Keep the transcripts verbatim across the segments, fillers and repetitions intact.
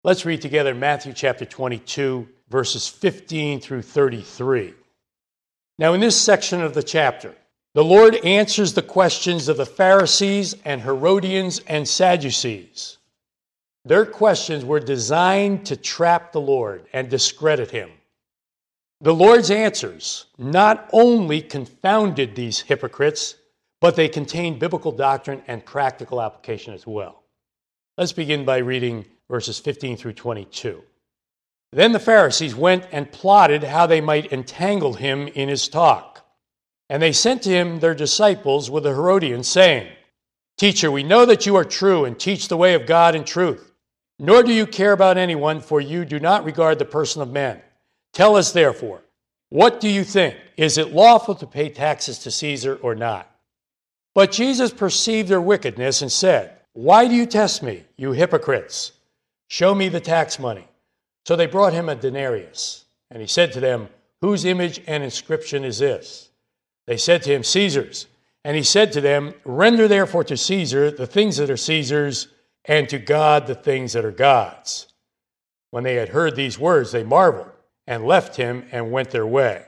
Let's read together Matthew chapter twenty-two, verses fifteen through thirty-three. Now, in this section of the chapter, the Lord answers the questions of the Pharisees and Herodians and Sadducees. Their questions were designed to trap the Lord and discredit him. The Lord's answers not only confounded these hypocrites, but they contained biblical doctrine and practical application as well. Let's begin by reading verses fifteen through twenty-two. Then the Pharisees went and plotted how they might entangle him in his talk. And they sent to him their disciples with the Herodians, saying, Teacher, we know that you are true and teach the way of God in truth. Nor do you care about anyone, for you do not regard the person of men. Tell us, therefore, what do you think? Is it lawful to pay taxes to Caesar or not? But Jesus perceived their wickedness and said, Why do you test me, you hypocrites? Show me the tax money. So they brought him a denarius, and he said to them, Whose image and inscription is this? They said to him, Caesar's. And he said to them, Render therefore to Caesar the things that are Caesar's, and to God the things that are God's. When they had heard these words, they marveled, and left him and went their way.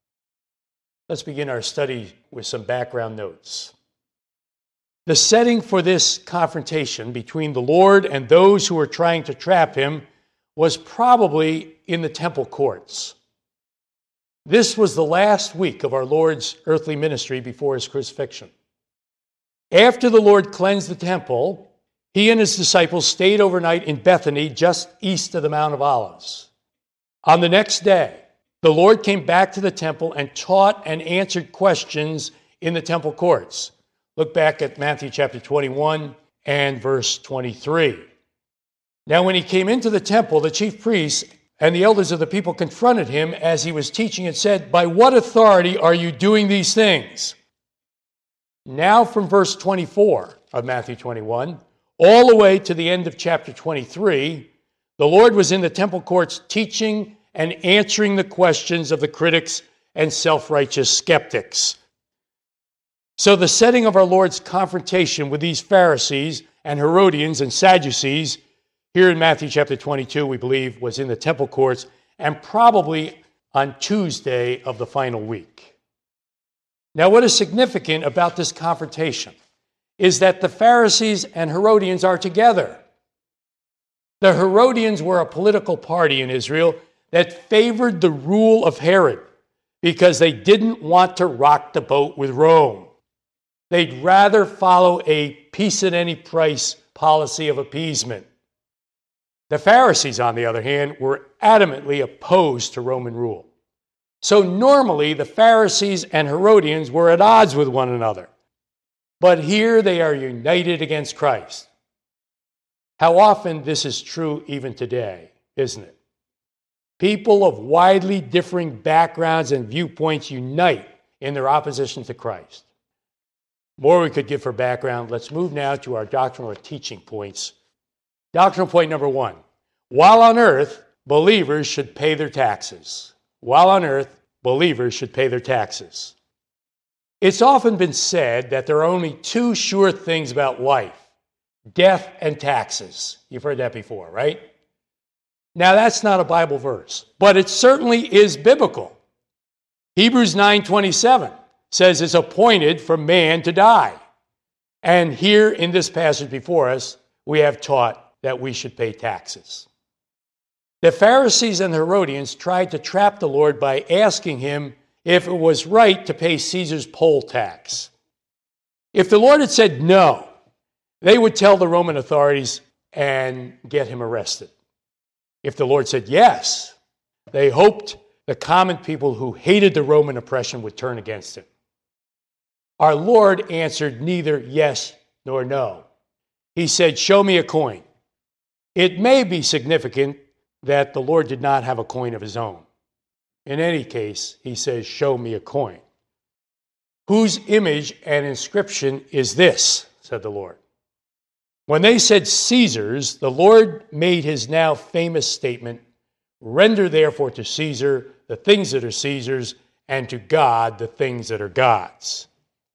Let's begin our study with some background notes. The setting for this confrontation between the Lord and those who were trying to trap him was probably in the temple courts. This was the last week of our Lord's earthly ministry before his crucifixion. After the Lord cleansed the temple, he and his disciples stayed overnight in Bethany, just east of the Mount of Olives. On the next day, the Lord came back to the temple and taught and answered questions in the temple courts. Look back at Matthew chapter twenty-one and verse twenty-three. Now, when he came into the temple, the chief priests and the elders of the people confronted him as he was teaching and said, By what authority are you doing these things? Now, from verse twenty-four of Matthew twenty-one, all the way to the end of chapter twenty-three, the Lord was in the temple courts teaching and answering the questions of the critics and self-righteous skeptics. So the setting of our Lord's confrontation with these Pharisees and Herodians and Sadducees here in Matthew chapter twenty-two, we believe, was in the temple courts and probably on Tuesday of the final week. Now, what is significant about this confrontation is that the Pharisees and Herodians are together. The Herodians were a political party in Israel that favored the rule of Herod because they didn't want to rock the boat with Rome. They'd rather follow a peace at any price policy of appeasement. The Pharisees, on the other hand, were adamantly opposed to Roman rule. So normally the Pharisees and Herodians were at odds with one another. But here they are united against Christ. How often this is true even today, isn't it? People of widely differing backgrounds and viewpoints unite in their opposition to Christ. More we could give for background. Let's move now to our doctrinal or teaching points. Doctrinal point number one. While on earth, believers should pay their taxes. While on earth, believers should pay their taxes. It's often been said that there are only two sure things about life: death and taxes. You've heard that before, right? Now, that's not a Bible verse, but it certainly is biblical. Hebrews nine twenty-seven says it's appointed for man to die. And here in this passage before us, we have taught that we should pay taxes. The Pharisees and the Herodians tried to trap the Lord by asking him if it was right to pay Caesar's poll tax. If the Lord had said no, they would tell the Roman authorities and get him arrested. If the Lord said yes, they hoped the common people who hated the Roman oppression would turn against him. Our Lord answered neither yes nor no. He said, "Show me a coin." It may be significant that the Lord did not have a coin of his own. In any case, he says, "Show me a coin." "Whose image and inscription is this?" said the Lord. When they said Caesar's, the Lord made his now famous statement, "Render therefore to Caesar the things that are Caesar's, and to God the things that are God's."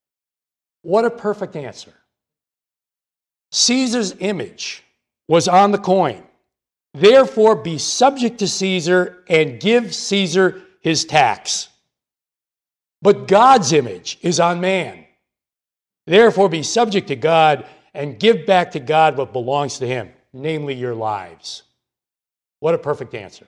What a perfect answer. Caesar's image was on the coin, Therefore be subject to Caesar and give Caesar his tax. But God's image is on man. Therefore be subject to God and give back to God what belongs to him, namely your lives. What a perfect answer.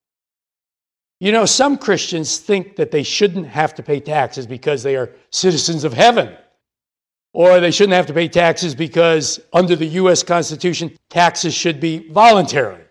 You know, some Christians think that they shouldn't have to pay taxes because they are citizens of heaven. Or they shouldn't have to pay taxes because under the U S Constitution, taxes should be voluntary.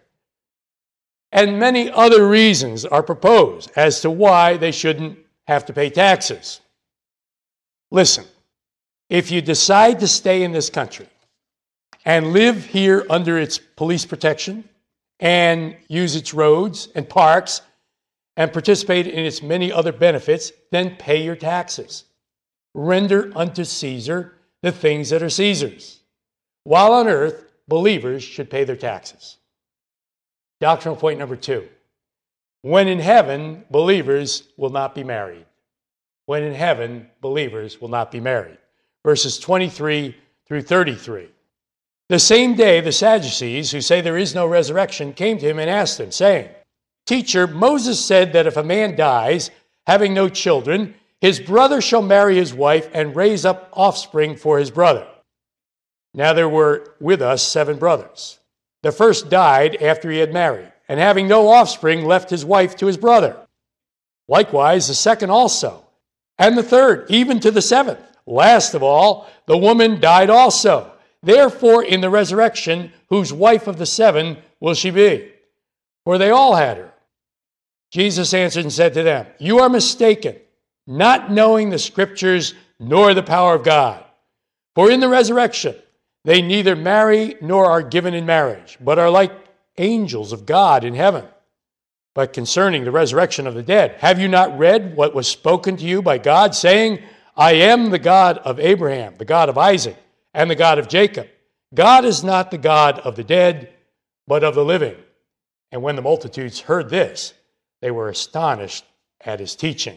And many other reasons are proposed as to why they shouldn't have to pay taxes. Listen, if you decide to stay in this country and live here under its police protection and use its roads and parks and participate in its many other benefits, then pay your taxes. Render unto Caesar the things that are Caesar's. While on earth, believers should pay their taxes. Doctrinal point number two. When in heaven, believers will not be married. When in heaven, believers will not be married. Verses twenty-three through thirty-three. The same day, the Sadducees, who say there is no resurrection, came to him and asked him, saying, Teacher, Moses said that if a man dies, having no children, his brother shall marry his wife and raise up offspring for his brother. Now there were with us seven brothers. The first died after he had married, and having no offspring, left his wife to his brother. Likewise, the second also, and the third, even to the seventh. Last of all, the woman died also. Therefore, in the resurrection, whose wife of the seven will she be? For they all had her. Jesus answered and said to them, You are mistaken, not knowing the Scriptures nor the power of God. For in the resurrection, they neither marry nor are given in marriage, but are like angels of God in heaven. But concerning the resurrection of the dead, have you not read what was spoken to you by God, saying, I am the God of Abraham, the God of Isaac, and the God of Jacob. God is not the God of the dead, but of the living. And when the multitudes heard this, they were astonished at his teaching.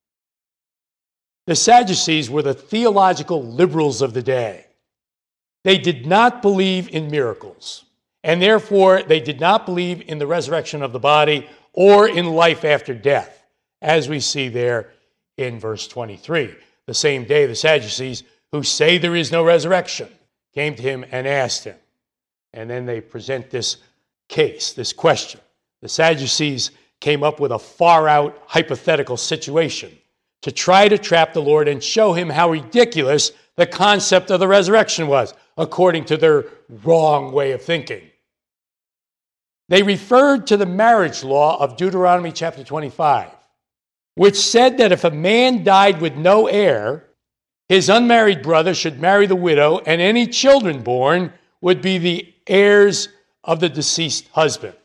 The Sadducees were the theological liberals of the day. They did not believe in miracles, and therefore they did not believe in the resurrection of the body or in life after death, as we see there in verse twenty-three. The same day, the Sadducees, who say there is no resurrection, came to him and asked him. And then they present this case, this question. The Sadducees came up with a far-out hypothetical situation to try to trap the Lord and show him how ridiculous the concept of the resurrection was, according to their wrong way of thinking. They referred to the marriage law of Deuteronomy chapter twenty-five, which said that if a man died with no heir, his unmarried brother should marry the widow, and any children born would be the heirs of the deceased husband.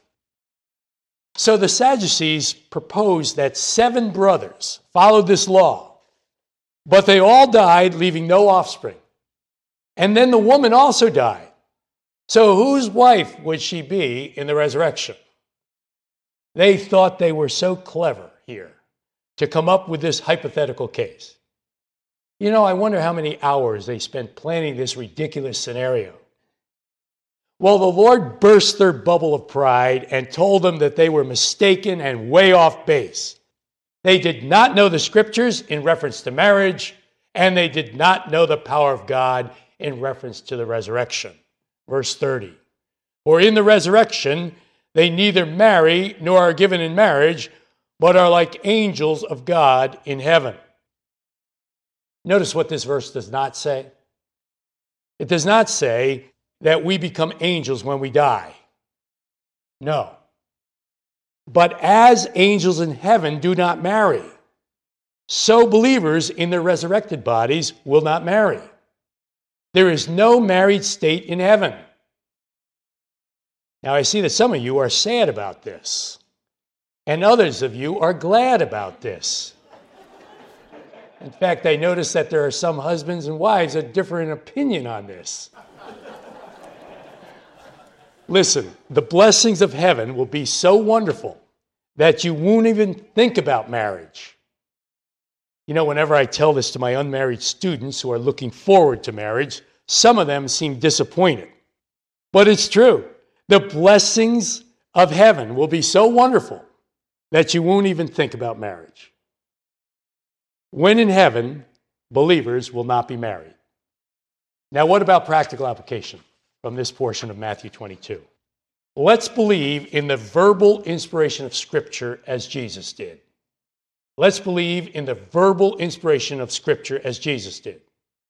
So the Sadducees proposed that seven brothers followed this law, but they all died, leaving no offspring. And then the woman also died. So whose wife would she be in the resurrection? They thought they were so clever here to come up with this hypothetical case. You know, I wonder how many hours they spent planning this ridiculous scenario. Well, the Lord burst their bubble of pride and told them that they were mistaken and way off base. They did not know the Scriptures in reference to marriage, and they did not know the power of God in reference to the resurrection. Verse thirty, For in the resurrection they neither marry nor are given in marriage, but are like angels of God in heaven. Notice what this verse does not say. It does not say that we become angels when we die. No. But as angels in heaven do not marry, so believers in their resurrected bodies will not marry. There is no married state in heaven. Now, I see that some of you are sad about this, and others of you are glad about this. In fact, I notice that there are some husbands and wives that differ in opinion on this. Listen, the blessings of heaven will be so wonderful that you won't even think about marriage. You know, whenever I tell this to my unmarried students who are looking forward to marriage, some of them seem disappointed. But it's true. The blessings of heaven will be so wonderful that you won't even think about marriage. When in heaven, believers will not be married. Now, what about practical application from this portion of Matthew twenty-two? Let's believe in the verbal inspiration of Scripture as Jesus did. Let's believe in the verbal inspiration of Scripture as Jesus did.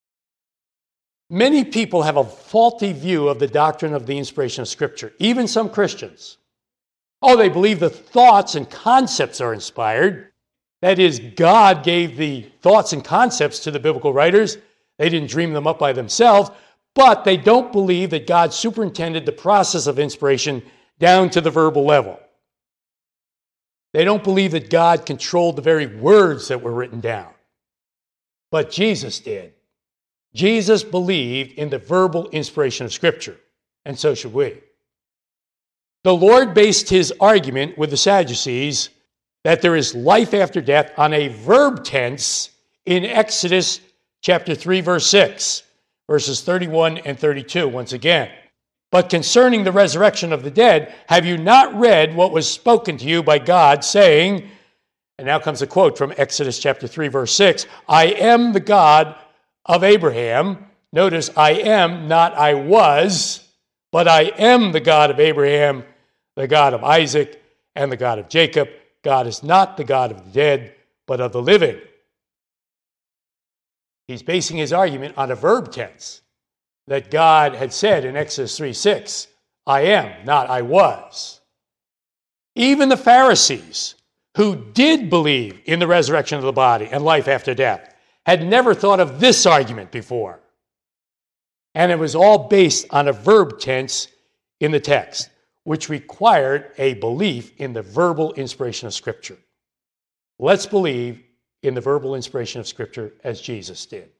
Many people have a faulty view of the doctrine of the inspiration of Scripture, even some Christians. Oh, they believe the thoughts and concepts are inspired. That is, God gave the thoughts and concepts to the biblical writers. They didn't dream them up by themselves, but they don't believe that God superintended the process of inspiration down to the verbal level. They don't believe that God controlled the very words that were written down. But Jesus did. Jesus believed in the verbal inspiration of Scripture, and so should we. The Lord based his argument with the Sadducees that there is life after death on a verb tense in Exodus chapter three, verse six, verses thirty-one and thirty-two, once again. But concerning the resurrection of the dead, have you not read what was spoken to you by God, saying, and now comes a quote from Exodus chapter three, verse six, I am the God of Abraham. Notice, I am, not I was, but I am the God of Abraham, the God of Isaac, and the God of Jacob. God is not the God of the dead, but of the living. He's basing his argument on a verb tense that God had said in Exodus three six, I am, not I was. Even the Pharisees, who did believe in the resurrection of the body and life after death, had never thought of this argument before. And it was all based on a verb tense in the text, which required a belief in the verbal inspiration of Scripture. Let's believe in the verbal inspiration of Scripture as Jesus did.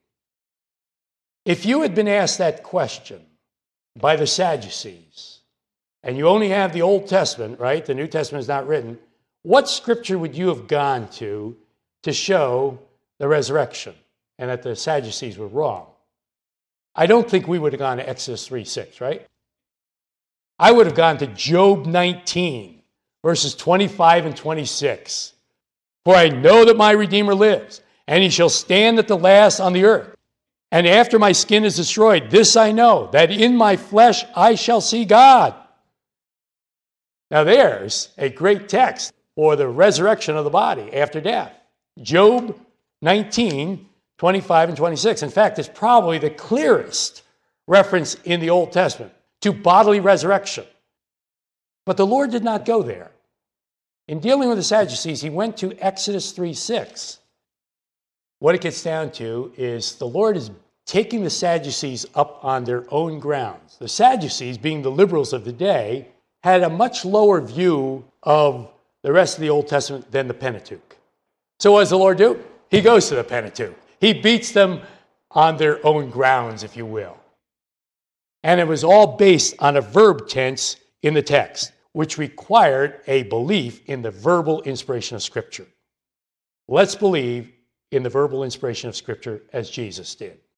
If you had been asked that question by the Sadducees, and you only have the Old Testament, right? The New Testament is not written. What Scripture would you have gone to to show the resurrection and that the Sadducees were wrong? I don't think we would have gone to Exodus three six, right? I would have gone to Job nineteen, verses twenty-five and twenty-six. For I know that my Redeemer lives, and he shall stand at the last on the earth. And after my skin is destroyed, this I know, that in my flesh I shall see God. Now there's a great text for the resurrection of the body after death. Job nineteen, twenty-five and twenty-six. In fact, it's probably the clearest reference in the Old Testament to bodily resurrection. But the Lord did not go there. In dealing with the Sadducees, he went to Exodus three six. What it gets down to is the Lord is taking the Sadducees up on their own grounds. The Sadducees, being the liberals of the day, had a much lower view of the rest of the Old Testament than the Pentateuch. So what does the Lord do? He goes to the Pentateuch. He beats them on their own grounds, if you will. And it was all based on a verb tense in the text, which required a belief in the verbal inspiration of Scripture. Let's believe in the verbal inspiration of Scripture as Jesus did.